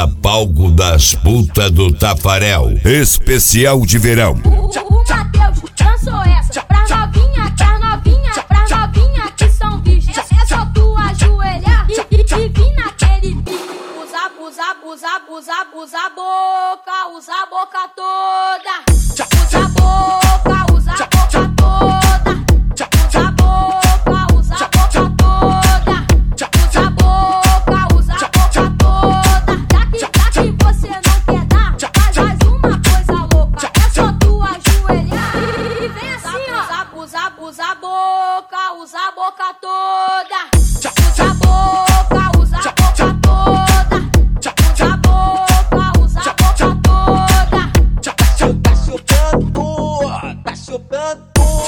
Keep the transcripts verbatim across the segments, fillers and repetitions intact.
Arena Palco das Putas do Tafarel. Especial de verão. O, o Matheus lançou essa pra novinha, pra novinha, pra novinha que são virgens. É só tu ajoelhar e, e, e vir naquele pique. Usa, usa, usa, usa, usa a boca, usa a boca toda. Usa a boca, usa a boca toda. Usa a boca, usa a boca toda. Usa a boca, usa a boca toda. Já que, já que você não quer dar, faz mais uma coisa louca. É só tu ajoelhar e vem assim, ó. Usa, usa, usa a boca, usa a boca toda. Usa a boca, usa a boca toda. Usa a boca, usa a boca toda. Tá chupando, tá chupando.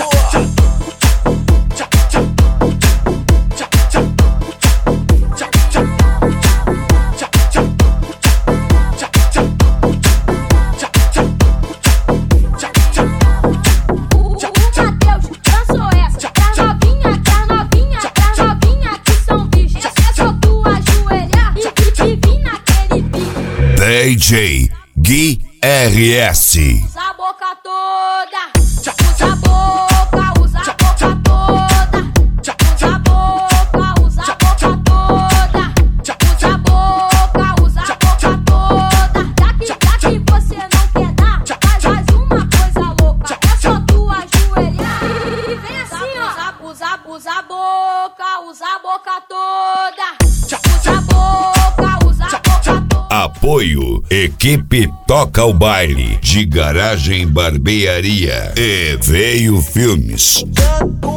D J Gui R S. Usa a boca toda. Usa a boca, usa a boca toda. Usa a boca, usa a boca toda. Usa a boca, usa a boca toda. Já que, já que você não quer dar, faz mais uma coisa louca. É só tu ajoelhar e vem assim, ó. Usa, usa a boca, usa a boca toda. Usa a boca, usa a boca toda. Apoio Equipe Toca o Baile de Garagem Barbearia e Veio Filmes. Chupando.